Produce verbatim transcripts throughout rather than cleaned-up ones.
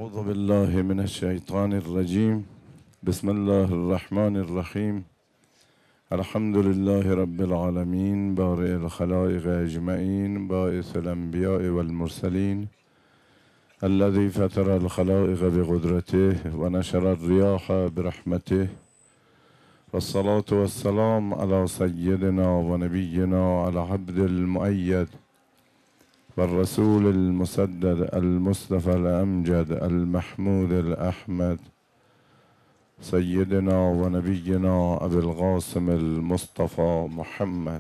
أعوذ بالله من الشيطان الرجيم. بسم الله الرحمن الرحيم. الحمد لله رب العالمين بارئ الخلائق أجمعين باعث الأنبياء والمرسلين الذي فطر الخلائق بقدرته ونشر الرياح برحمته والصلاة والسلام على سيدنا ونبينا العبد المؤيد والرسول المسدد المصطفى الأمجد المحمود الأحمد سيدنا ونبينا أبي القاسم المصطفى محمد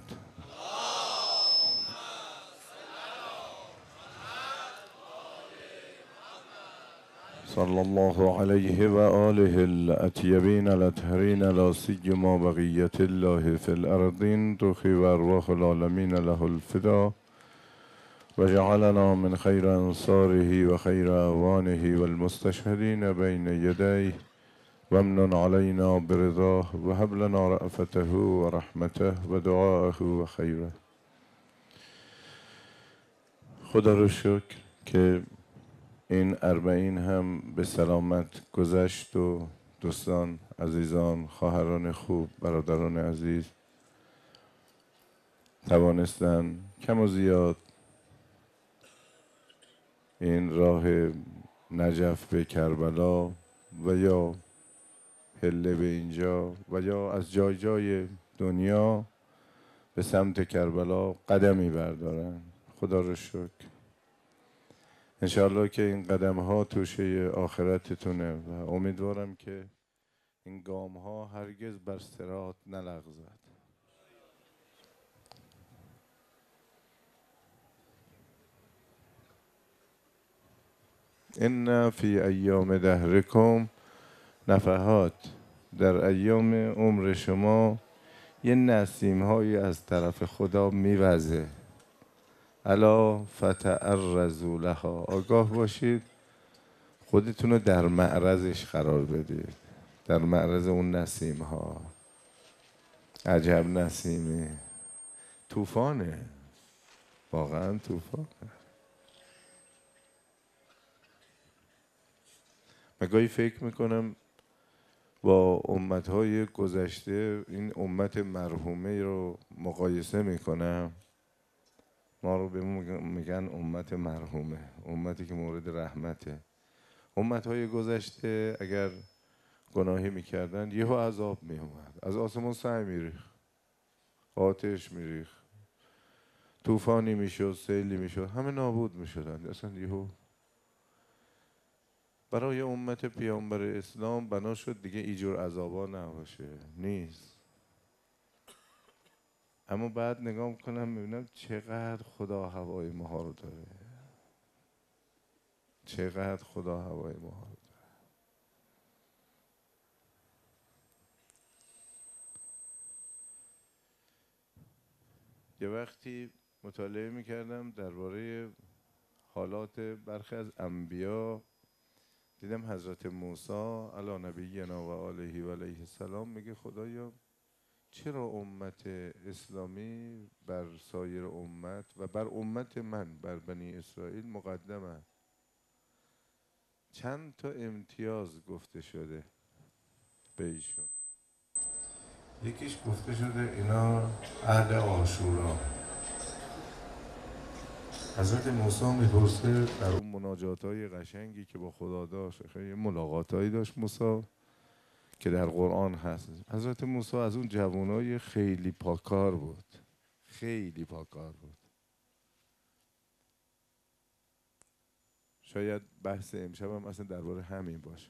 صلى الله عليه وآله الأطيبين الأطهرين لا سيما بقية الله في الأرضين تخي وأرواح العالمين له الفدا وجعلنا من خير أنصاره وخير أوانه والمستشهدين بين يديه وامنن علينا برضاه وهب لنا رأفته ورحمته ودعاءه وخيره. خدا رو شکر که این اربعین هم به سلامت گذشت و دوستان عزیزان خواهران خوب برادران عزیز توانستن کم و زیاد این راه نجف به کربلا و یا پله به اینجا و یا از جای جای دنیا به سمت کربلا قدمی بردارن. خدا رو شکر. انشاءالله که این قدم ها توشه آخرتتونه و امیدوارم که این گام ها هرگز بر صراط نلغزد. ان فی ایام دهرکم نفحات، در ایام عمر شما یه نسیم هایی از طرف خدا میوزه. الا فتعرضوا لها، آگاه باشید خودتون رو در معرضش قرار بدید، در معرض اون نسیم ها. عجب نسیمی، طوفانه، واقعا طوفانه. من گاهی فکر میکنم با امتهای گذشته این امت مرحومه رو مقایسه میکنم. ما رو به میگن امت مرحومه، امتی که مورد رحمته. امتهای گذشته اگر گناهی میکردن یهو عذاب میومد، از آسمان سعی میریخ، آتش میریخ، طوفانی میشد، سیلی میشد، همه نابود میشدن اصلا یهو. برای امت پیامبر اسلام بنا شد دیگه اینجور عذابا نباشه، نیست. اما بعد نگاه میکنم میبینم چقدر خدا هوای ما رو داره، چقدر خدا هوای ما رو داره. یه وقتی مطالعه میکردم درباره حالات برخی از انبیا، دیدم حضرت موسی علی نبینا و آله و علیه السلام میگه خدایا چرا امت اسلامی بر سایر امت و بر امت من بر بنی اسرائیل مقدمه؟ چند تا امتیاز گفته شده به ایشون. یکیش گفته شده اینا اهل عاشورا. حضرت موسی میپرسه در اون مناجاتای قشنگی که با خدا داشت، خیلی ملاقاتایی داشت موسی که در قرآن هست. حضرت موسی از اون جوانای خیلی پاکار بود، خیلی پاکار بود. شاید بحث امشب هم اصلا درباره همین باشه.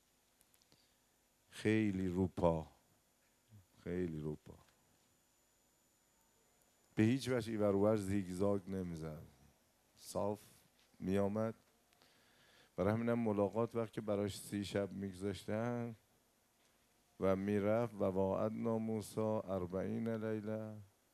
خیلی روپا، خیلی روپا، به هیچ وجه ایور اونور زیگزاگ نمیزد، صاف میامد. برای همینم ملاقات وقتی براش سی شب میگذاشتن و میرفت و وعدنا موسی اربعین لیله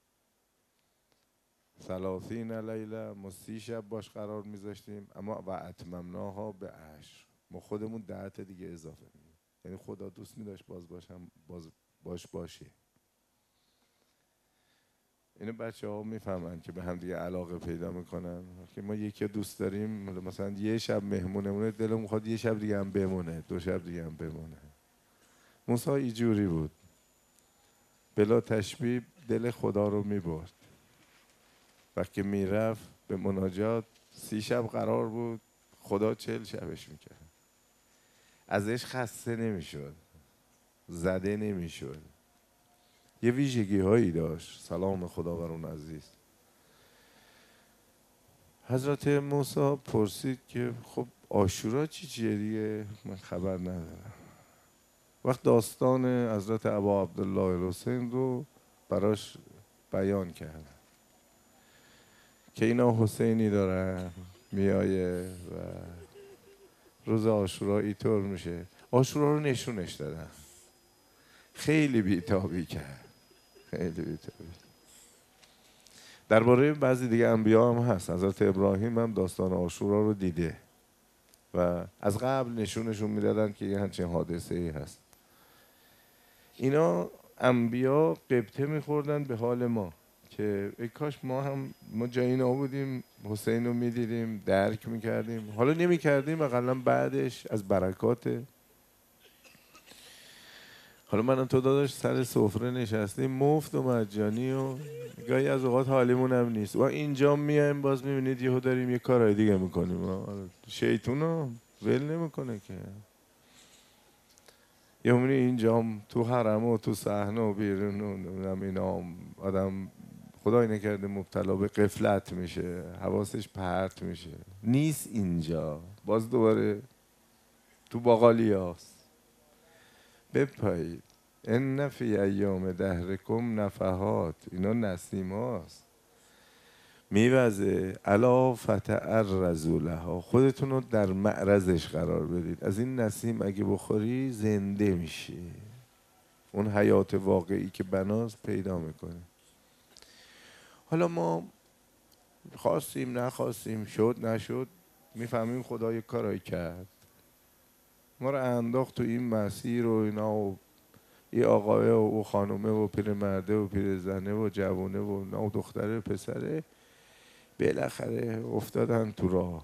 ثلاثین لیله، ما سی شب باش قرار میذاشتیم، اما و اتممناها به عشر، ما خودمون ده تا دیگه اضافه میدیم. یعنی خدا دوست میداشت باز باشم باز باش باشی. اینو بچه ها میفهمن که به هم دیگه علاقه پیدا میکنن که ما یکی دوست داریم، مثلا یه شب مهمونمونه، دلمون میخواد یه شب دیگه هم بمونه، دو شب دیگه هم بمونه. موسی اینجوری بود، بلا تشبیه دل خدا رو میبرد. وقتی میرفت به مناجات سی شب قرار بود، خدا چهل شبش میکرد. ازش خسته نمیشد، زده نمیشد. یه ویژگی هایی داشت. سلام خدا بر اون عزیز. حضرت موسی پرسید که خب عاشورا چی چیه دیگه؟ من خبر ندارم. وقت داستان حضرت ابا عبدالله الحسین رو براش بیان کرد که اینا حسینی دارن میایه و روز عاشورا اینطور میشه. عاشورا رو نشونش دادن. خیلی بیتابی کرد، خیلی بیتابی. درباره بعضی دیگه انبیا هم هست. حضرت ابراهیم هم داستان عاشورا رو دیده و از قبل نشونشون میدادن که یه همچین حادثه ای هست. اینا انبیا قبطه میخوردن به حال ما که ای کاش ما هم ما جای اینا بودیم، حسین رو میدیدیم، درک میکردیم. حالا نمیکردیم، اقلا بعدش از برکاته. حالا من تو داداش سر سفره نشستیم مفت و مجانی و گاهی از اوقات حالیمون هم نیست و اینجا میایم باز میبینید یهو داریم یه کارهای دیگه میکنیم. شیطون رو ول نمیکنه که. یه همونی اینجا تو حرم و تو صحنه و بیرون و نمیدونم اینا آدم خدای نکرده مبتلا به غفلت میشه، حواسش پرت میشه، نیست اینجا، باز دوباره تو باقالیاست. بپایید ان فی ایام دهرکم نفحات، اینا نسیم هاست میوزه الا فتعرضوا لها، خودتون رو در معرضش قرار بدید. از این نسیم اگه بخوری زنده میشی، اون حیات واقعی که بناست پیدا میکنه. حالا ما خواستیم نخواستیم، شد نشد، میفهمیم خدا یک کارایی کرد، ما رو انداخت تو این مسیر و اینا و ای آقای و او خانومه و پیرمرده و پیرزنه و جوونه و نه دختره و پسره بالاخره افتادن تو راه.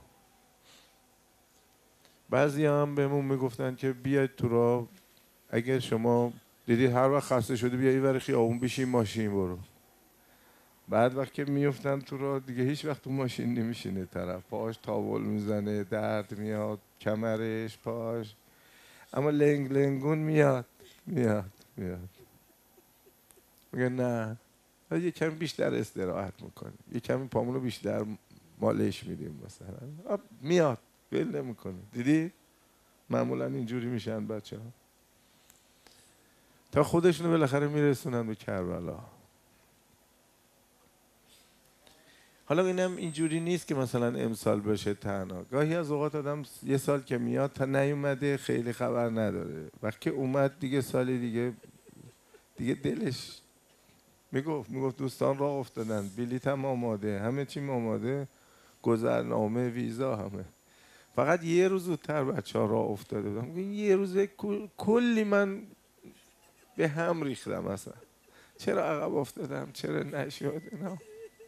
بعضی هم بهمون میگفتن که بیاید تو راه، اگر شما دیدید هر وقت خسته شدی بیا اینور خیابون بشین ماشین برو. بعد وقت که میفتن تو راه دیگه هیچ وقت تو ماشین نمیشینه طرف، پاش تاول میزنه، درد میاد کمرش پاش، اما لنگ لنگون میاد میاد میاد میگه نه یه کمی بیشتر استراحت میکنیم، یه کمی پامونو بیشتر مالش میدیم مثلا، میاد ول نمیکنه. دیدی معمولا اینجوری میشن بچه ها تا خودشونو بالاخره میرسونن به کربلا. حالا اینم اینجوری نیست که مثلا امسال بشه تنها، گاهی از اوقات آدم یه سال که میاد تا نیومده خیلی خبر نداره، وقتی اومد دیگه سال دیگه دیگه دلش میگفت میگفت دوستان راه افتادن، بلیط هم آماده، همه چیم آماده، گذرنامه ویزا همه، فقط یه روز زودتر بچه ها راه افتاده بودم. یه روز کلی من به هم ریختم اصلا، چرا عقب افتادم، چرا نشد اینا.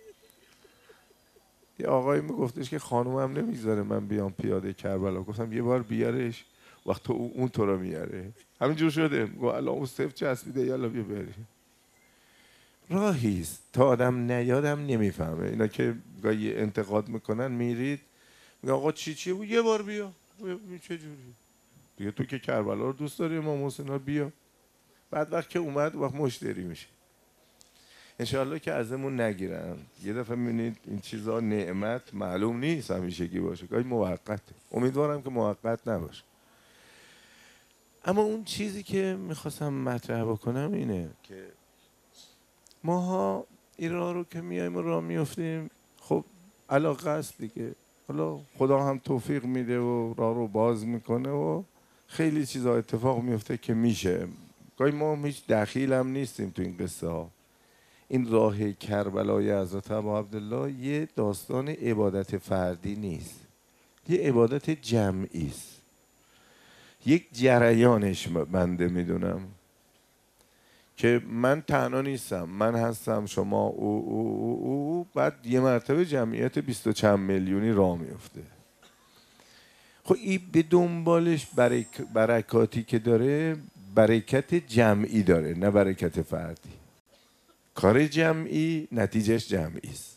یه آقایی میگفتش که خانومم نمیذاره من بیام پیاده کربلا، گفتم یه بار بیارش وقت تو اون تو رو میاره، همینجور شده. گفت الان اون صف چسبیده یالا بیا بریم. راهیست تا آدم نیادم نمیفهمه. اینا که گاهی انتقاد میکنن میرید میگن آقا چی چی بود، یه بار بیا. چه جوری دیگه تو که کربلا رو دوست داری امام حسین بیا. بعد وقت که اومد وقت مشتری میشه. انشاءالله که ازمون نگیرن. یه دفعه میبینید این چیزا نعمت معلوم نیست همیشگی باشه، گاهی موقته، امیدوارم که موقت نباشه. اما اون چیزی که میخواستم مطرح بکنم اینه که ماها این راه رو که میایم و راه میفتیم، خب علاقه است دیگه، حالا خدا هم توفیق میده و راه رو باز میکنه و خیلی چیزا اتفاق میفته که میشه. گاهی ما هیچ دخیل هم نیستیم تو این قصه ها. این راه کربلای حضرت ابا عبدالله یه داستان عبادت فردی نیست، یه عبادت جمعی است. یک جریانش بنده میدونم که من تنها نیستم، من هستم، شما، او او او او بعد یه مرتبه جمعیت بیست و چند میلیونی راه میفته. خب این به دنبالش برک... برکاتی که داره برکت جمعی داره، نه برکت فردی. کار جمعی نتیجهش جمعی است.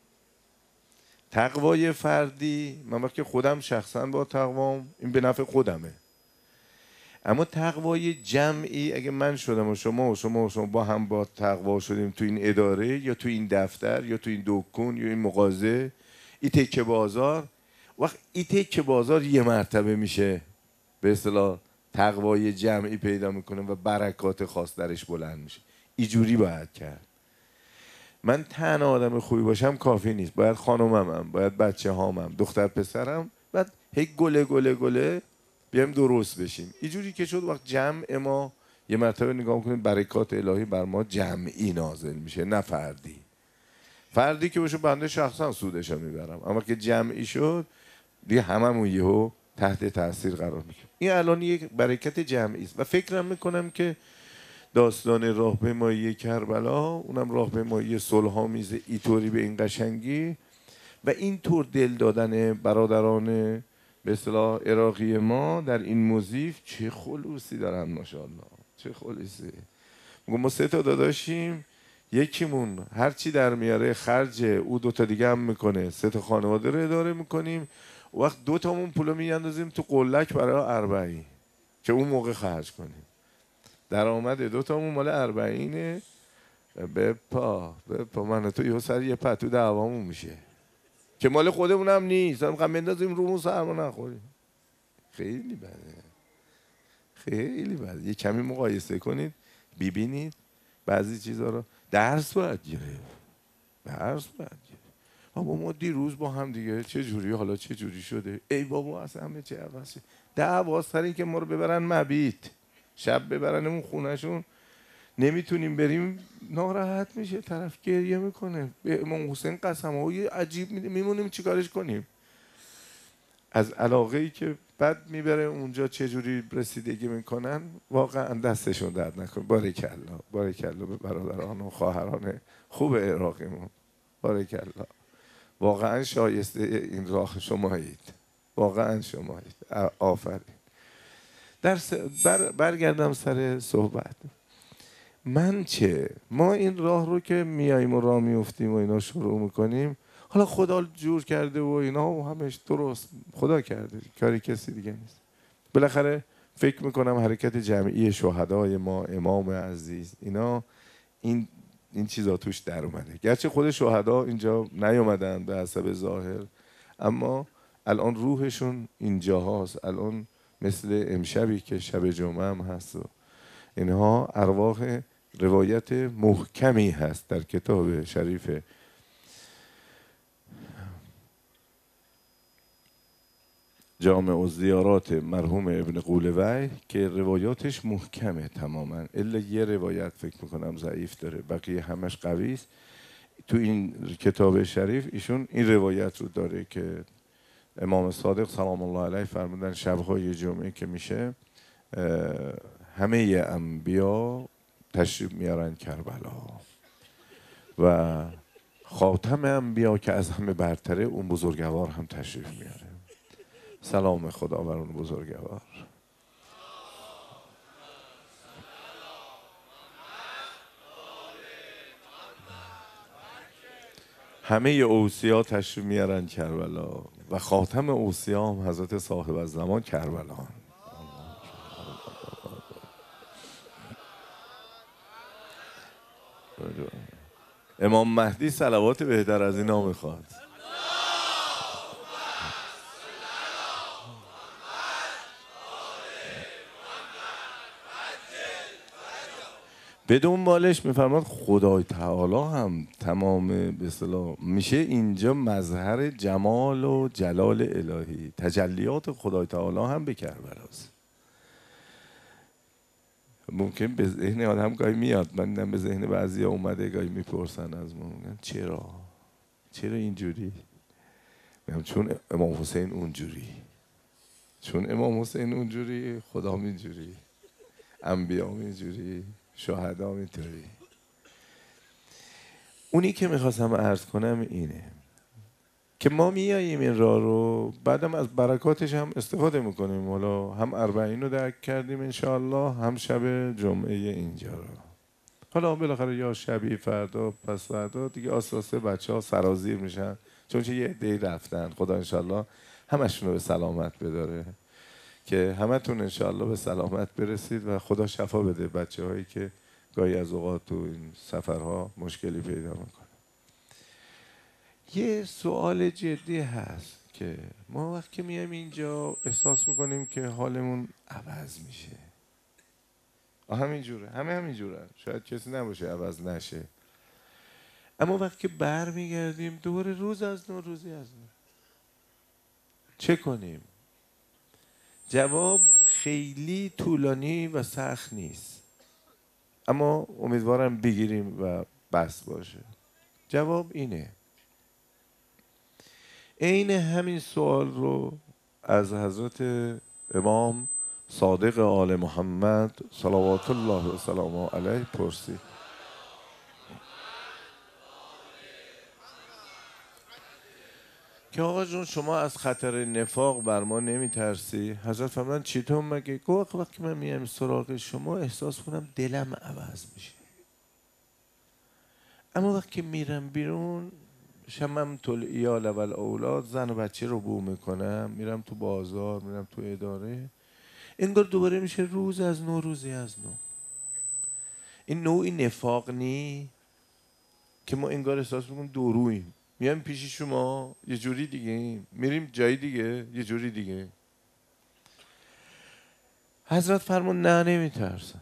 تقوای فردی، من وقتی خودم شخصا با تقوام این به نفع خودمه، اما تقوای جمعی اگه من شدم و شما و شما و شما با هم با تقوا شدیم تو این اداره یا تو این دفتر یا تو این دکون یا این مغازه، این تکه بازار، وقت این تکه بازار یه مرتبه میشه به اصطلاح تقوای جمعی پیدا میکنه و برکات خاص درش بلند میشه. اینجوری باید کرد. من تنها آدم خوبی باشم کافی نیست، باید خانومم، باید بچه هامم، دختر پسرم، بعد هی گله گله گله بیایم درست بشیم. اینجوری که شد وقت جمع ما یه مرتبه نگاه میکنید برکات الهی بر ما جمعی نازل میشه، نه فردی. فردی که باشه بنده شخصا سودشو میبرم، اما که جمعی شد دیگه هممون یهو تحت تاثیر قرار میگیریم. این الان یک برکت جمعی است و فکرم میکنم که داستان راهپیمایی کربلا، اونم راهپیمایی صلح‌آمیز اینطوری به این قشنگی و اینطور دل دادن برادران به اصطلاح عراقی ما در این موزیف، چه خلوصی دارن ماشاءالله، چه خلوصی. ما سه تا داداشیم، یکیمون هرچی در میاره خرج او دوتا دیگه هم میکنه، سه تا خانواده رو اداره میکنیم، وقت دو تامون پولو میاندازیم تو قلک برای اربعین که اون موقع خرج کنیم. درآمد دو تامون مال اربعینه. بپا بپا من تو یه سر یه پتو دعوامون میشه که مال خودمون هم نیست، هم میخوام بندازیم رومون سرما نخوریم. خیلی بده، خیلی بده. یه کمی مقایسه کنید ببینید بعضی چیزها رو. درس باید گرفت، درس باید گرفت. بابا ما دیروز با هم دیگه چه جوری، حالا چه جوری شده، ای بابا اصلا همه چه عوض شد. دعوا سر این که ما رو ببرن مبیت، شب ببرنمون خونهشون، نمیتونیم بریم، ناراحت میشه طرف، گریه میکنه، به امام حسین قسم‌های عجیب میده، میمونیم چیکارش کنیم. از علاقه ای که بعد میبره اونجا چجوری رسیدگی میکنن، واقعا دستشون درد نکنه. بارکالله، بارکالله به برادران و خواهران خوب عراقیمون، بارکالله. واقعا شایسته این راه شمایید، واقعا شمایید. آفرین. در س... بر... برگردم سر صحبت. من چه؟ ما این راه رو که میاییم و راه میفتیم و اینا شروع میکنیم، حالا خدا جور کرده و اینا و همش درست، خدا کرده، کاری کسی دیگه نیست. بالاخره فکر میکنم حرکت جمعی شهدای ما، امام عزیز، اینا این این چیزا توش در اومده. گرچه خود شهدا اینجا نیومدن به حسب ظاهر، اما الان روحشون اینجا هست. الان مثل امشبی که شب جمعه هم هست و اینها ارواح، روایت محکمی هست در کتاب شریف جامع الزیارات مرحوم ابن قولوی که روایاتش محکمه تماما، الا یه روایت فکر میکنم ضعیف داره، بقیه همش قوی است. تو این کتاب شریف ایشون این روایت رو داره که امام صادق سلام الله علیه فرمودن شب‌های جمعه که میشه همه انبیا تشریف میارن کربلا و خاتم انبیا که از همه برتره اون بزرگوار هم تشریف میاره. سلام خدا بر اون بزرگوار. همه اوصیا تشریف میارن کربلا و خاتم اوصیا هم حضرت صاحب الزمان کربلا. امام مهدی صلوات بهتر از اینا میخواد. به دنبالش میفرماد خدای تعالی هم تمام به اصطلاح میشه اینجا مظهر جمال و جلال الهی، تجلیات خدای تعالی هم به کربلاست. ممکن به ذهن آدم گاهی میاد، من به ذهن بعضی اومده گاهی میپرسن از ما، چرا چرا اینجوری؟ میگم چون امام حسین اونجوری، چون امام حسین اونجوری خدا اینجوری، انبیا اینجوری، شهدا میتونی. اونی که میخواستم عرض کنم اینه که ما میاییم این راه رو بعدم از برکاتش هم استفاده میکنیم. حالا هم اربعین رو درک کردیم انشاءالله، هم شب جمعه اینجا رو. حالا بالاخره یا شبی فردا پس فردا دیگه آساسه بچه ها سرازیر میشن، چون چه یه عده‌ای رفتن. خدا انشاءالله همشون رو به سلامت بداره، که همتون انشاءالله به سلامت برسید و خدا شفا بده بچه هایی که گاهی از اوقات تو این سفرها مشکلی پیدا میکنه. یه سوال جدی هست که ما وقتی میایم اینجا احساس میکنیم که حالمون عوض میشه. همین جوره، همه همین جوره، شاید کسی نباشه عوض نشه. اما وقتی بر میگردیم دوباره روز از نو روزی از نو. چه کنیم؟ جواب خیلی طولانی و سخت نیست، اما امیدوارم بگیریم و بس باشه. جواب اینه، عین همین سوال رو از حضرت امام صادق آل محمد صلوات الله و سلامه علیه پرسید که آقا جون شما از خطر نفاق بر ما نمی ترسی؟ حضرت فرمودن چطور مگه؟ گفت وقتی من میام سراغ شما احساس کنم دلم عوض میشه، اما وقتی میرم بیرون شممت العیال و الاولاد، زن و بچه رو بو میکنم، میرم تو بازار، میرم تو اداره، انگار دوباره میشه روز از نو روزی از نو. این نوعی نفاق نی که ما انگار احساس میکنیم دوروییم، میام پیش شما یه جوری دیگه، میریم جای دیگه یه جوری دیگه. حضرت فرمون نه نمیترسم.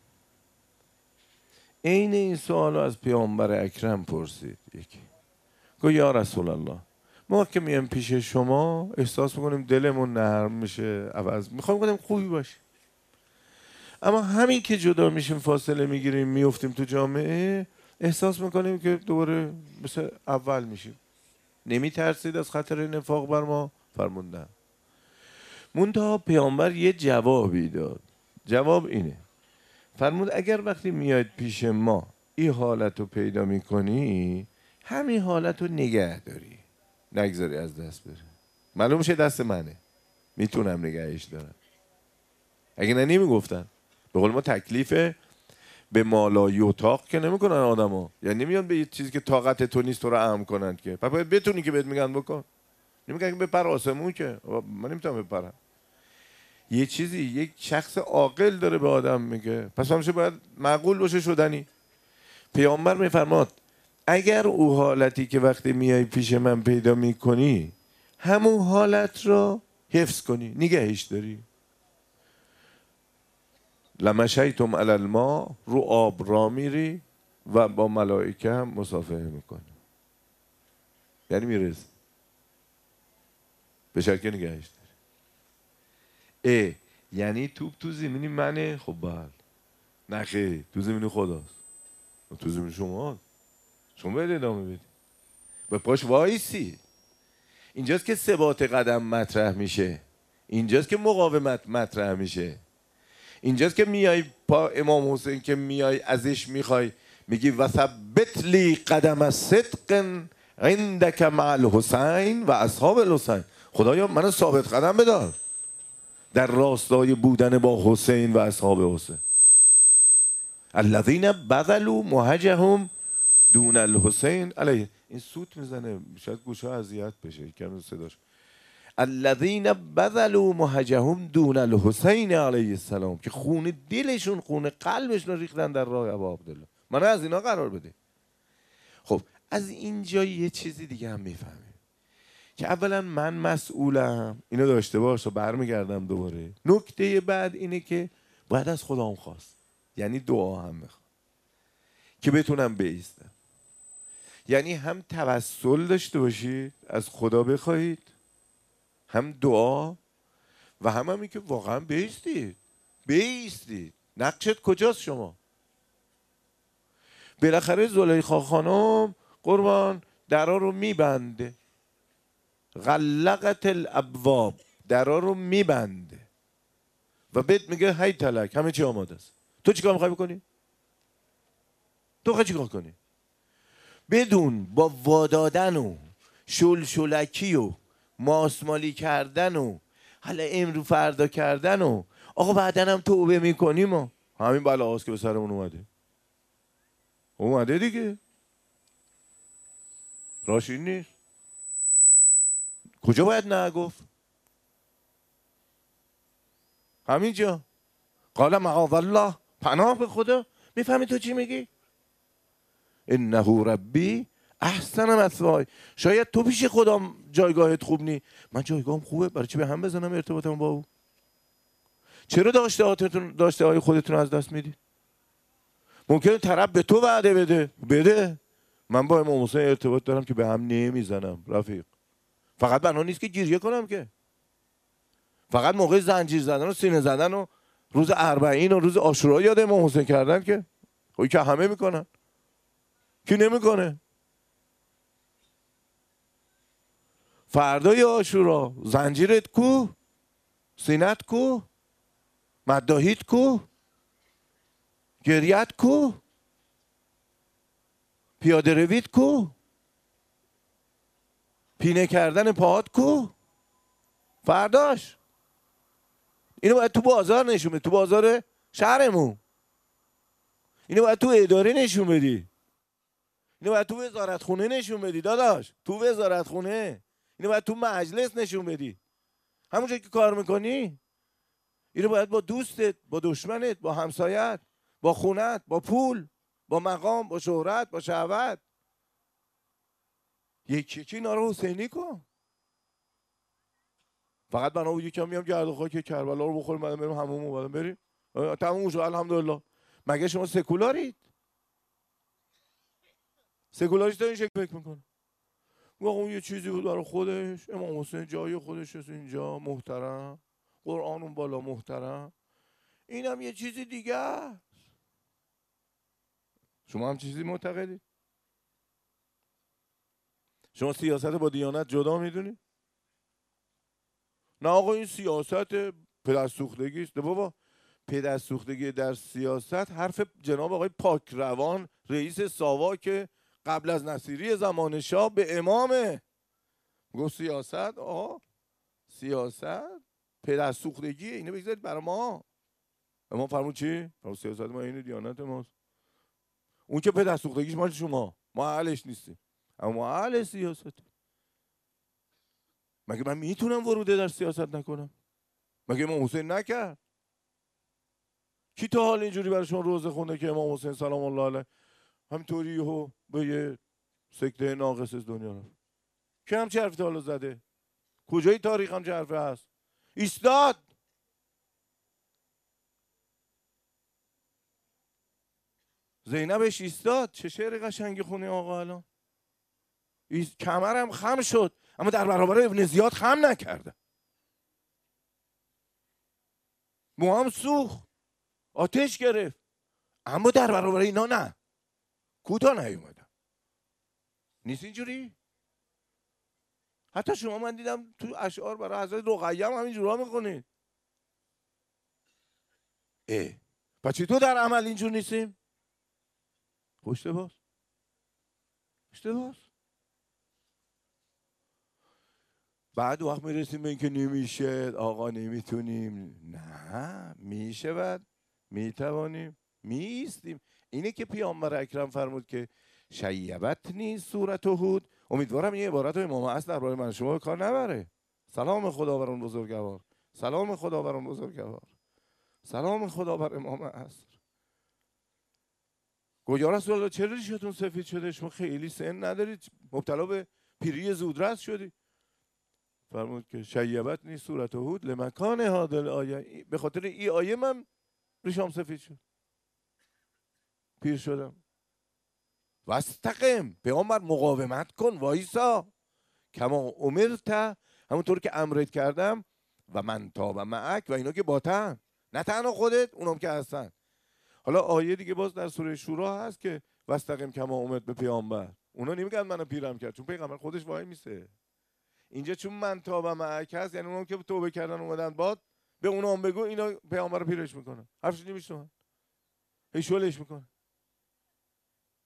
عین این سوال رو از پیامبر اکرم پرسید یکی، گفت یا رسول الله ما که میام پیش شما احساس میکنیم دلمون نرم میشه، عوض میخوایم کنیم خوبی باشه، اما همین که جدا میشیم فاصله میگیریم میفتیم تو جامعه احساس میکنیم که دوباره مثل اول میشیم. نمیترسید از خطر نفاق بر ما؟ فرموندن. منتها پیامبر یه جوابی داد. جواب اینه، فرمود اگر وقتی میاد پیش ما این حالت رو پیدا میکنی همین حالت رو نگه داری، نگذاری از دست بره. معلوم شه دست منه، میتونم نگهش دارم. اگه نه نمیگفتن. به قول ما تکلیف به مالا یوتاق که نمیکنن آدمو، یعنی نمیان به یه چیزی که طاقت تو نیست تو رو اهم کنن که. پس باید بتونی که بهت میگن بکن. نمیگن که بپر آسمون، که من نمیتونم بپرم. یه چیزی یک شخص عاقل داره به آدم میگه، پس همیشه باید معقول باشه شدنی. پیامبر میفرماد اگر او حالتی که وقتی میای پیش من پیدا میکنی همون حالت رو حفظ کنی، نگهش داری. لمشیتم علی الماء، رو آب را میری و با ملائکه هم مصافحه میکنی، یعنی میرسی به شکل نگهش داری. اه یعنی توپ تو زمینی منه؟ خب بله. نه خیلی تو زمینی خداست، تو زمین شماست، شما باید ادامه بدی، به پاش وایسی. اینجاست که ثبات قدم مطرح میشه، اینجاست که مقاومت مطرح میشه، اینجاست که میای پا امام حسین که میای ازش میخوای میگی وثبت لی قدم الصدق عندک مع الحسین و اصحاب الحسین، خدایا منو ثابت قدم بدار در راستای بودن با حسین و اصحاب حسین. الذین بذلوا مهجهم دون الحسین علیه. این سوت میزنه شاید گوشه اذیت بشه کم صداش. الذین بذلوا مهجهم دون الحسین علیه السلام، که خون دلشون خون قلبشون رو ریختن در راه ابا عبدالله. من از اینا قرار بده. خب از اینجا یه چیزی دیگه هم میفهمیم که اولا من مسئولم، اینو داشته باش و برمیگردم دوباره. نکته بعد اینه که باید از خدام خواست، یعنی دعا هم میخوام که بتونم بایستم. یعنی هم توسل داشته باشید از خدا بخواهید، هم دعا، و هم همی که واقعا بایستید. بایستید نقشت کجاست شما؟ بالاخره زلیخا خانم قربان درا رو میبنده، غلقت الابواب، درا رو میبنده و بهت میگه هی تلک همه چی آماده است، تو چیکار میخوای بکنی؟ تو خواهی چیکار کنی؟ بدون با وادادن و شلشلکی و ماسمالی کردن و حالا امرو فردا کردن و آقا بعدن هم توبه میکنیم و همین بلا هاست که به سرمون اومده. اومده دیگه، راش این نیست. کجا باید نه گفت؟ همینجا. قال معاذ الله، پناه به خدا. میفهمی تو چی میگی؟ انه ربی احسن مثوای. شاید تو پیش خودم جایگاهت خوب نی، من جایگاهم خوبه، برای چی به هم بزنم ارتباطم با او؟ چرا داشته هاتون داشته های خودتون از دست میدید؟ ممکنه طرف به تو وعده بده، بده. من با امام حسین ارتباط دارم که به هم نمیزنم رفیق. فقط بنا نیست که گریه کنم، که فقط موقع زنجیر زدن و سینه زدن و روز اربعین و روز عاشورا یاد امام حسین کردن که اوی که همه میکنن، کی نمیکنه؟ فردای عاشورا زنجیرت کو؟ سینت کو؟ مداهیت کو؟ گریت کو؟ پیاده رویت کو؟ پینه کردن پاهات کو؟ فرداش اینو باید تو بازار نشون بدی، تو بازار شهرمون. اینو باید تو اداره نشون بدی، اینو باید تو وزارت خونه نشون بدی داداش، تو وزارت خونه. اینو باید تو مجلس نشون بدی، همونجا که کار میکنی. اینو باید با دوستت، با دشمنت، با همسایت، با خونت، با پول، با مقام، با شهرت، با شهوت، یکی یکی اینا رو حسینی کن. فقط من اون یکم میام گرد و خاک کربلا رو بخوریم، بعد بریم همون اومدم بریم تموم شد الحمدلله. مگه شما سکولارید؟ سکولاریست این شکل فکر میکنه. واقعا اون یه چیزی بود برای خودش، امام حسین جای خودش هست اینجا محترم، قرآن اون بالا محترم، اینم یه چیزی دیگه. شما هم چیزی معتقدید؟ شما سیاست با دیانت جدا میدونید؟ نه آقا این سیاست پدرسوختگی است. بابا پدرسوختگی در سیاست حرف جناب آقای پاکروان رئیس ساوا که قبل از نصیری زمان شاه به امامه گفت سیاست آقا سیاست پدرسوختگیه، اینو بگذارید برای ما. امام فرمود چی؟ فرمود سیاست ما اینه، دیانت ماست. اون که پدرسوختگیش مال شما، ما اهلش نیستیم، اما ما اهل سیاست. مگه من میتونم وروده در سیاست نکنم؟ مگه امام حسین نکرد؟ کی تا حال اینجوری برای شما روزه خونده که امام حسین سلام الله علیه همینطوری یهو به یه سکته ناقص از دنیا رفت؟ کی هم چه حرفی تا حالا زده؟ کجای تاریخ هم چه حرفی هست؟ ایستاد. زینبش ایستاد. چه شعر قشنگی خونی آقا الان. کمرم خم شد اما در برابر ابن زیاد خم نکرده. موام سوخت، آتش گرفت، اما در برابر اینا نه، کوتاه نیومدم. نیست اینجوری؟ حتی شما من دیدم تو اشعار برای حضرت رقیه هم همینجورا میکنید. اه پس چطور در عمل اینجور نیستیم؟ پشت باز پشت باز. بعد وقت میرسیم به این که نمیشه آقا نمیتونیم. نه میشه، بعد میتوانیم، میستیم. اینه که پیامبر اکرم فرمود که شیبتنی صورت هود. امیدوارم این عبارت رو امام عصر درباره من شما کار نبره. سلام خدا بر اون بزرگوار، سلام خدا بر اون بزرگوار، سلام خدا بر امام عصر. گفت یا رسول الله چرا ریشتون سفید شده؟ شما خیلی سن ندارید، مبتلا به پیری زودرس شدی. فرمود که شیبتنی صورت هود لمکان هادل آیه، به خاطر این آیه من ریشام سفید شد، پیر شدم. واستقم، پیامبر مقاومت کن، وایسا، کما امرت، همونطور که امرت کردم، و من تاب معک، و اینا که باتن، نه تنها خودت، اونام که هستن. حالا آیه دیگه باز در سوره شورا هست که واستقم کما امرت به پیامبر. اونا نمیگن منو پیرم کرد، چون پیغمبر خودش وای میسه. اینجا چون من تاب معک هست، یعنی اونام که توبه کردن اومدن باد، به اونام بگو اینا پیامبر رو پیرش میکنن، حرفش نمیشنون، هی شلش میکنن.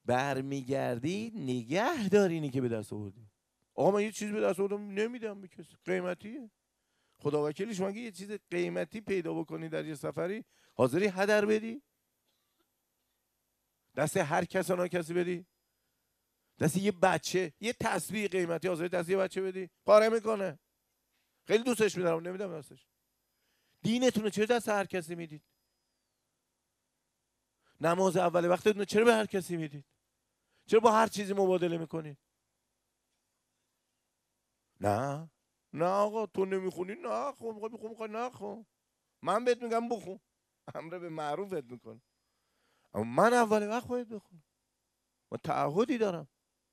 برمیگردی نگه داری اینی که به دست آوردی. آقا من یه چیز به دست آوردم نمیدم به کسی، قیمتیه. خدا وکیلی شما اگه یه چیز قیمتی پیدا بکنی در یه سفری، حاضری هدر بدی؟ دست هر کس و کسی بدی؟ دست یه بچه یه تسبیح قیمتی حاضری دست یه بچه بدی؟ پاره میکنه. خیلی دوستش میدارم نمیدم دستش. دینتونه چرا دست هر کسی میدید؟ نماز اول وقتتونه چرا به هر کسی میدید؟ چرا با هر چیزی مبادله میکنید؟ نه نه آقا تو نمیخونی، نه خب میخوای بخون، میخوای نخون. من بهت میگم بخون، امر به معروف بهت میکنم، اما من اول وقت باید بخونم. من تعهدی دارم.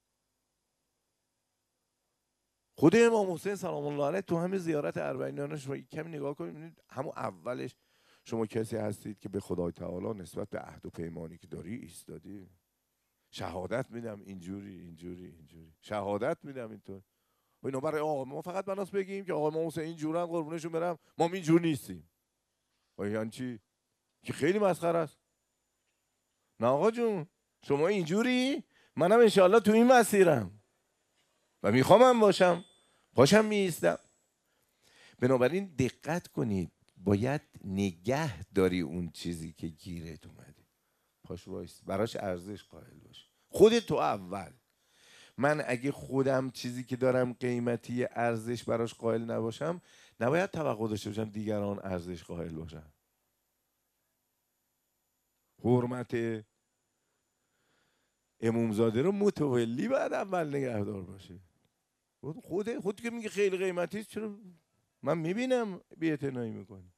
خود امام حسین سلام الله علیه تو همین زیارت اربعینیانه شما کمی نگاه کنید ببینید همون اولش شما کسی هستید که به خدای تعالی نسبت به عهد و پیمانی که داری ایستادی. شهادت میدم اینجوری اینجوری اینجوری، شهادت میدم اینطور. و اینا برای آقا ما فقط بناس بگیم که آقا امام حسین اینجورن قربونشون برم، ما اینجور نیستیم. و یعنی چی؟ که خیلی مسخره است. نه آقا جون شما اینجوری، منم انشاءالله تو این مسیرم و میخوام هم باشم، پاشم میایستم. بنابراین دقت کنید، باید نگه داری اون چیزی که گیرت اومده، پاش وایس براش ارزش قائل باش. خودت تو اول. من اگه خودم چیزی که دارم قیمتی ارزش براش قائل نباشم، نباید توقع داشته باشم دیگران ارزش قائل باشن. حرمت امامزاده رو متولی باید اول نگهدار باشه. خود خود که میگه خیلی قیمتی است، چرا من میبینم بی‌اعتنایی میکنی.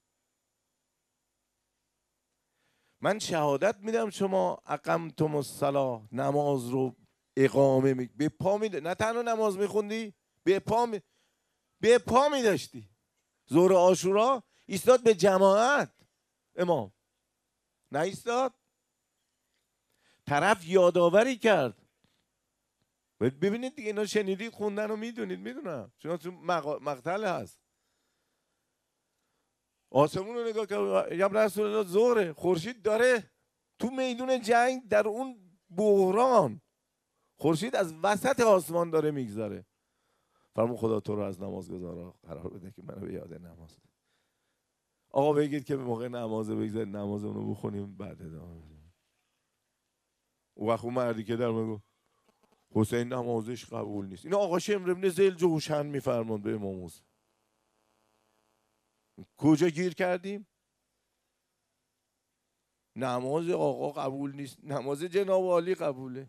من شهادت میدم شما اقمتم الصلاة، نماز رو اقامه می به پا می نه تنها نماز میخوندی، به پا می به پا می داشتی. ظهر عاشورا ایستاد به جماعت امام، نه ایستاد طرف یادآوری کرد. ببینید دیگه اینا شنیدید خوندن رو میدونید، میدونم چون تو مقتل هست. آسمون رو نگاه کرد، یا رسول الله ظهره، خورشید داره تو میدون جنگ در اون بحران، خورشید از وسط آسمان داره میگذاره. فرمون خدا تو رو از نمازگزارا قرار بده که منو به یاد نماز. آقا بگید که به موقع نماز بگذارید نماز اونو بخونیم بعد ادامه بدیم. اون وقت اون مردی که در میگو حسین نمازش قبول نیست، اینو آقا شمر ابن ذوالجوشن میفرمان به امام حسین. کجا گیر کردیم؟ نماز آقا قبول نیست، نماز جناب عالی قبوله.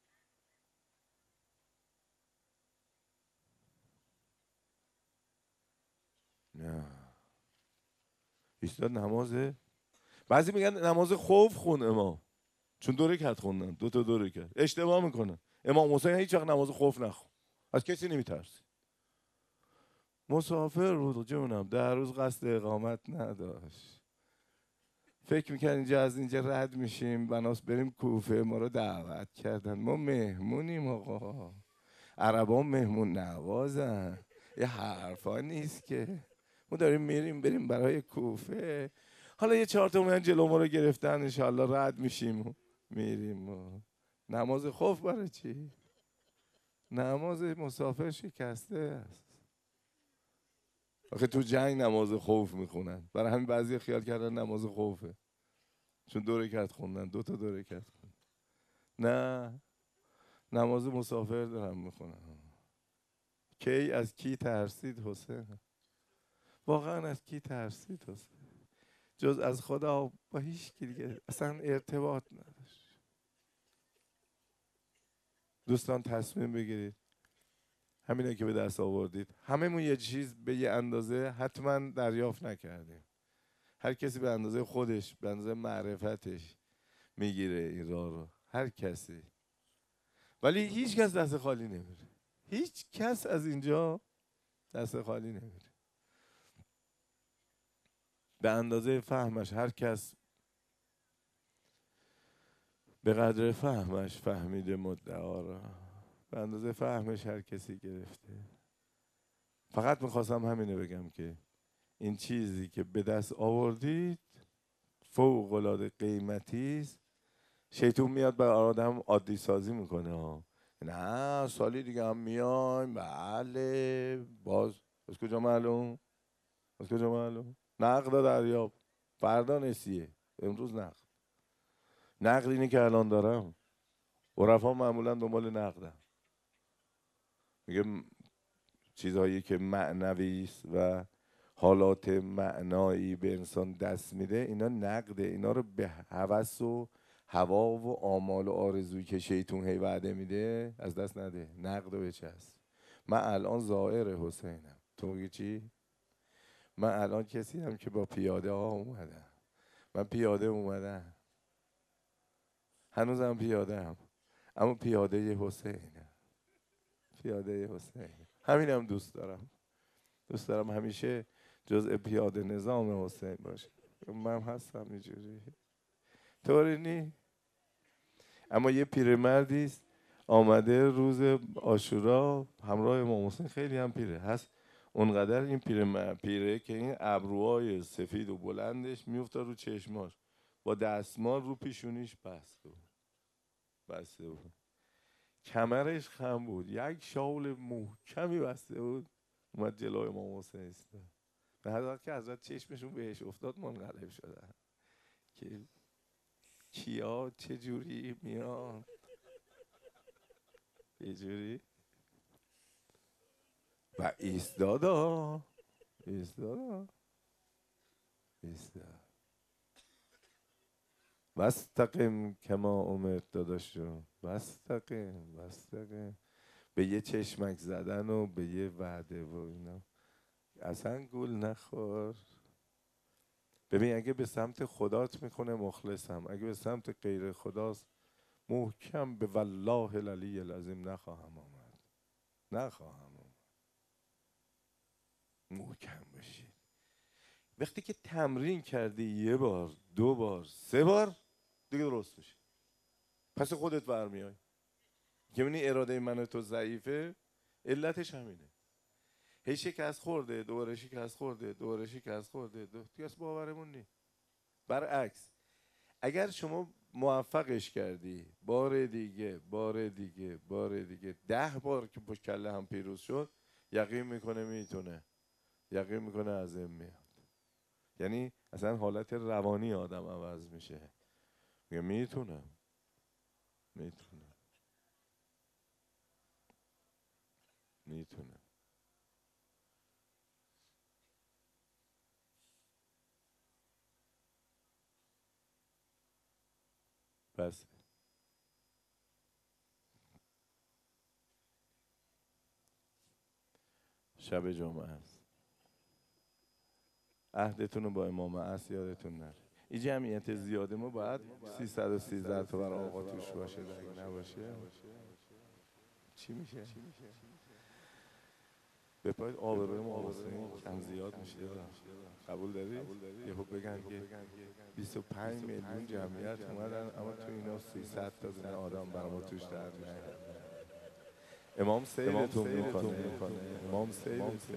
نه ایستاد نمازه. بعضی میگن نماز خوف خون امام، چون دو رکعت خوندن، دو تا دو رکعت. اشتباه میکنن. امام حسین هیچ وقت نماز خوف نخون، از کسی نمیترسی. مسافر بود جونم، در روز قصد اقامت نداشت، فکر میکرد اینجا از اینجا رد میشیم بناس بریم کوفه، ما رو دعوت کردن، ما مهمونیم آقا، عربا مهمون نوازن، یه حرفا نیست که ما داریم میریم بریم برای کوفه. حالا یه چهار تا اومدن جلو ما رو گرفتن، انشالله رد میشیم میریم. نماز خوف برای چی؟ نماز مسافر شکسته است. آخه تو جنگ نماز خوف میخونن، برای همین بعضی خیال کردن نماز خوفه، چون دو رکعت خوندن، دو تا دو رکعت خوندن. نه نماز مسافر دارم میخونن. کی از کی ترسید حسین؟ واقعا از کی ترسید حسین؟ جز از خدا با هیچ کی دیگه اصلا ارتباط نداشت. دوستان تصمیم بگیرید، همینه که به دست آوردید هممون یه چیز به یه اندازه حتما دریافت نکردیم. هر کسی به اندازه خودش، به اندازه معرفتش میگیره این راه رو، هر کسی. ولی هیچ کس دست خالی نمیره، هیچ کس از اینجا دست خالی نمیره. به اندازه فهمش هر کس به قدر فهمش فهمیده مدعا را، به اندازه فهمش هر کسی گرفته. فقط میخواستم همینو بگم که این چیزی که به دست آوردید فوق العاده قیمتی است. شیطون میاد بر آدم عادی سازی میکنه ها. نه سالی دیگه هم میایم، بله باز از کجا معلوم؟ از کجا معلوم؟ نقد دریاب، فردا نسیه، امروز نقد. نقد اینی که الان دارم. عرفا معمولا دنبال نقدم. میگه چیزهایی که معنوی است و حالات معنایی به انسان دست میده، اینا نقده. اینا رو به هوس و هوا و آمال و آرزویی که شیطون هی وعده میده از دست نده، نقد و بچسب. من الان زائر حسینم، تو میگی چی؟ من الان کسی هم که با پیاده ها اومدم. من پیاده اومدم، هنوزم پیاده هم، اما پیاده حسینم. پیاده حسین، همینم دوست دارم. دوست دارم همیشه جزء پیاده نظام حسین باشه. من هستم اینجوری، طوری نی. اما یه پیرمردی است آمده روز عاشورا همراه امام حسین، خیلی هم پیره هست. اونقدر این پیره پیره که این ابروهای سفید و بلندش میفته رو چشماش، با دستمال رو پیشونیش بسته بود. بسته بود. کمرش خم بود، یک شال محکمی بسته بود. اومد جلوی امام حسین ایستاد. به هر وقت که حضرت چشمشون بهش افتاد منقلب شدن که کیا چه جوری میان، یه جوری و ایستادا ایستادا ایستاد. واستقم کما امرت داداشو، واستقم واستقم. به یه چشمک زدن و به یه وعده و اینا اصلا گول نخور. ببین اگه به سمت خدات میکنه مخلصم، اگه به سمت غیر خداست محکم به والله العلی العظیم نخواهم آمد، نخواهم آمد. محکم باشی. وقتی که تمرین کردی یه بار دو بار سه بار دیگه درست میشه، پس خودت برمیای. که می‌بینی اراده من تو ضعیفه، علتش همینه. هی شکست خورده دوباره شکست خورده دوباره شکست خورده دو... دیگه اصلا باورمون نی. برعکس اگر شما موفقش کردی بار دیگه بار دیگه بار دیگه ده بار که پشت کله هم پیروز شد، یقین میکنه میتونه، یقین میکنه از این میاد. یعنی اصلا حالت روانی آدم عوض میشه. میگه میتونه میتونه میتونه. بس شب جمعه است، عهدتون رو با امام عصر یادتون نره. این جمعیت زیاده ما باید سیصد و سیزده تا برای آقا توش باشه، اگه نباشه چی میشه؟ به پای آبروی ما حسین کم زیاد میشه. قبول داری؟ یه خوب بگن که بیست و پنج میلیون جمعیت اومدن اما تو اینا سیصد تا دونه آدم برای ما توش در نیاد. امام سیدتون میکنه، امام سیدتون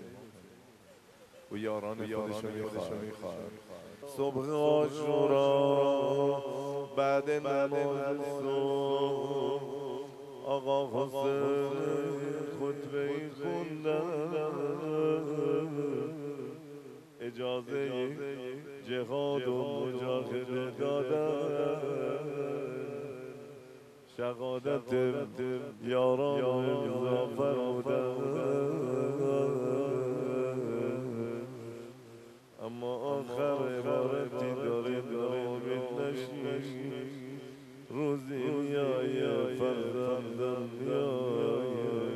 و یاران خودشو میخواد. صبح عاشورا بعد نماز صبح آقا حسین خطبه خوندن، اجازه جهاد و مجاهده دادن، شهادت یاران و امضا فرمودن. اما آخر عبارتی داریم نامید نشید، روزی میایه فرزندم میایه.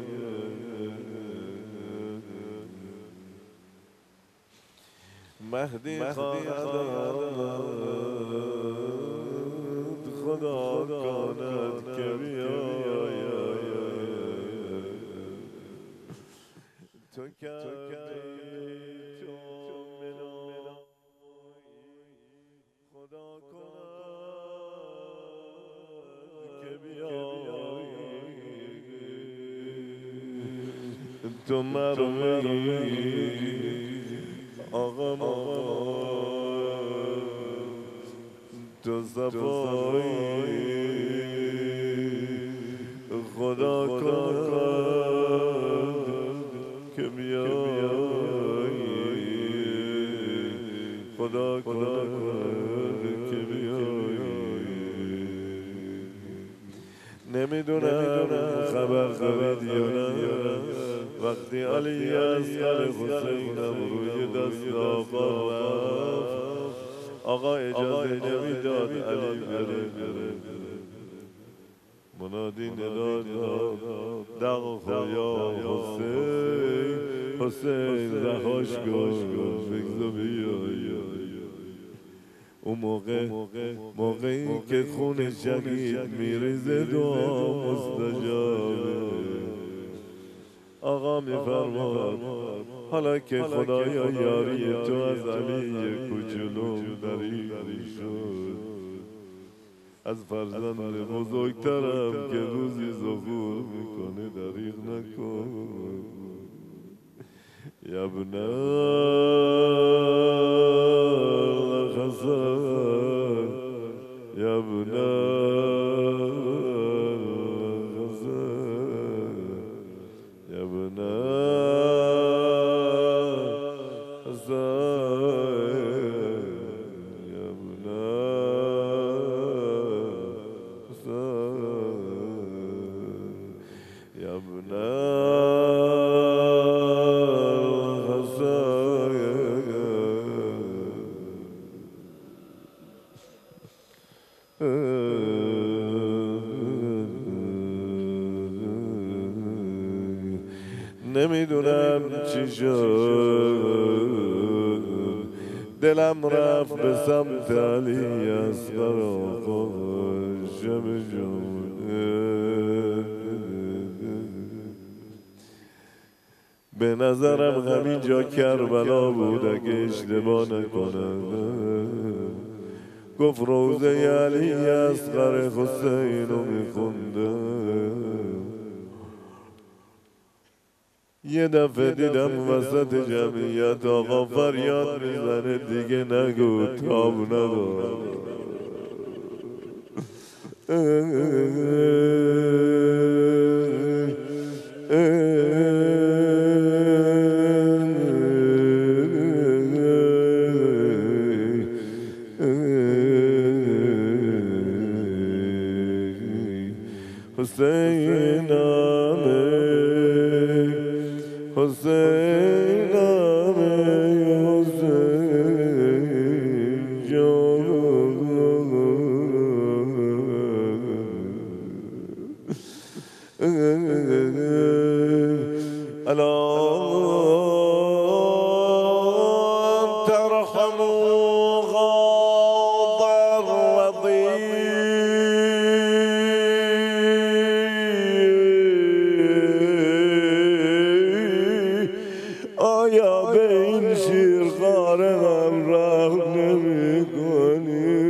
مهدی خواهد خدا کند که بیایه. تو کردی تو منای خدا کند که بیایی. تو مرمی آقا ما، تو تو صفایی خدا کند که بیایی خدا کند که بیایی نمیدونم خبر دارید یا نه وقتی علی اصغر حسینم روی دست آقا رفت آقا اجازه نمیداد علی بره منادی نداد دق خویا حسین حسین رهاش گفت بگذار بیای اون موقع موقعی که خون شهید میریزه دعا مستجابه آقا میفرماد حالا که خدایا یاری تو از علی کوچولو دریغ شد از فرزند بزرگترم که روزی ظهور میکنه دریغ نکن یا ابن الحسن یا ابن الحسن یا ابن نمیدونم چی شد دلم رفت به سمت علی اصغر آقا شب جمعه به نظرم همین جا کربلا بود اگه اشتباه نکنم گفت روزه علی اصغر حسین رو میخونده یه دفعه دیدم وسط جمعیت آقا فریاد میزنه دیگه نگو تاب ندار حسینم حسینم حسین جان الان ترحموا غاض الرضيع آیا به این شیرخوار هم رحم نمی کنی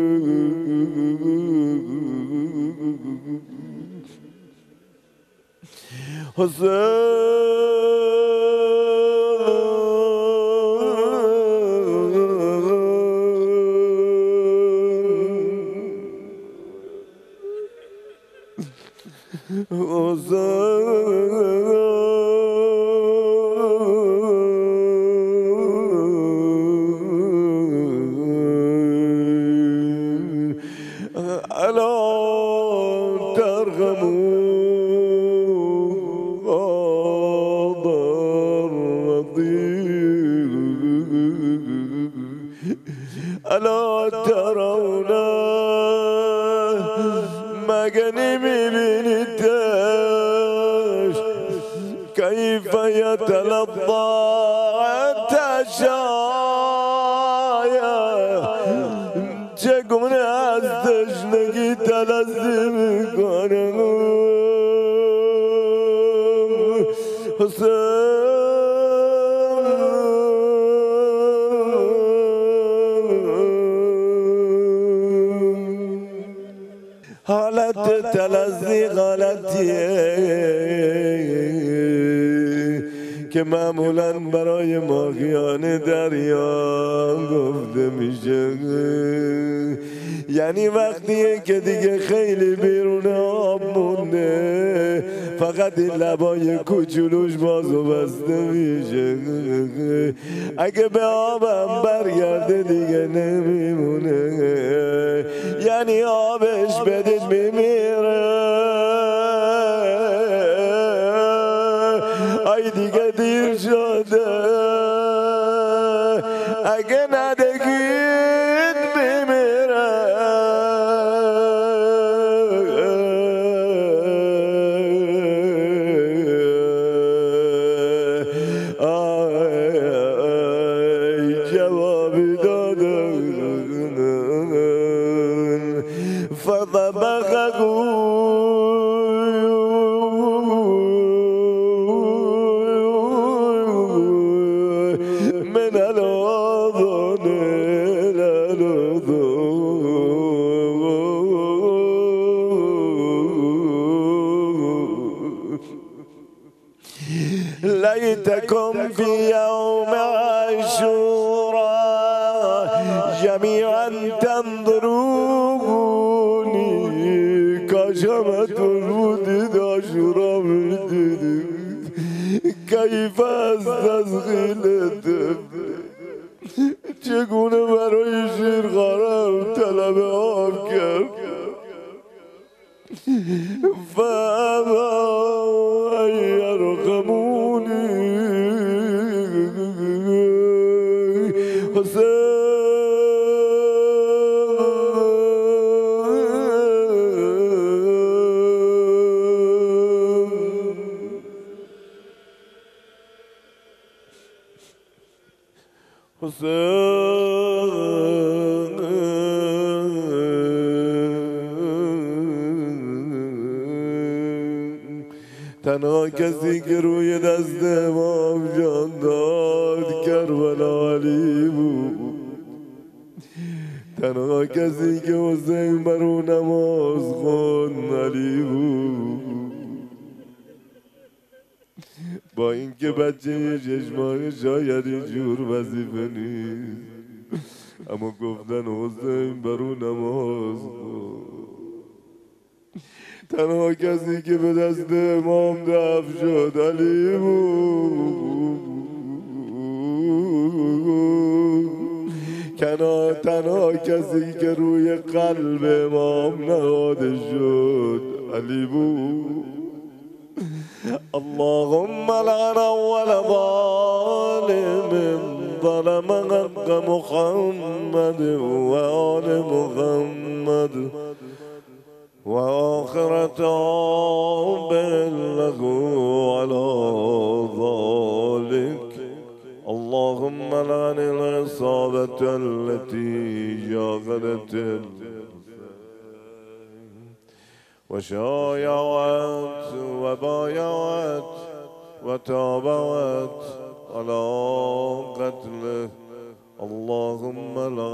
الان ترغموا غاض الرضيع الا ترون مگه نمیبینیدش کیف یتلظی تشایا چگونه از تشنگی تلذی میکنه حسین حالت تلذی غلطیه که معمولاً برای ماهیان دریا گفته میشه یعنی وقتیه که دیگه خیلی بیرون آب مونده، فقط این لبای کوچولوش باز و بسته میشه. اگه به آبم برگرده دیگه نمیمونه، یعنی آبش بدید میمیره. ای دیگه دیر شده، اگه ندگید میمیره. ای جوابی دادن فضبخه من الأذن إلى الأذن. ليتكم في يوم عاشوراء جميعا تنظروني. كشمت الودد عاشوراء کیف استسقیلت، چگونه برای شیرخوارم طلب آب کرد. فابا ان یرحمونی. حسین حسین تنها کسی که روی دست امام جان داد کربلا علی بود. تنها کسی که حسین بر او نماز خوند علی بود. با اینکه بچه چشمان شاید اینجور وظیفه نیست، اما گفتن حسین بر او نماز خوند. تنها کسی که به دست امام دفع شد علی بود. کنا تنها کسی که روی قلب امام نهاده شد علی بود. اللهم لعن اول ظالم ظلم حق محمد و آل محمد و آخر تاب له على ذلك. اللهم لعن العصابة التي جاغلت وشايعت وبايعت وتابعت على قتله. اللهم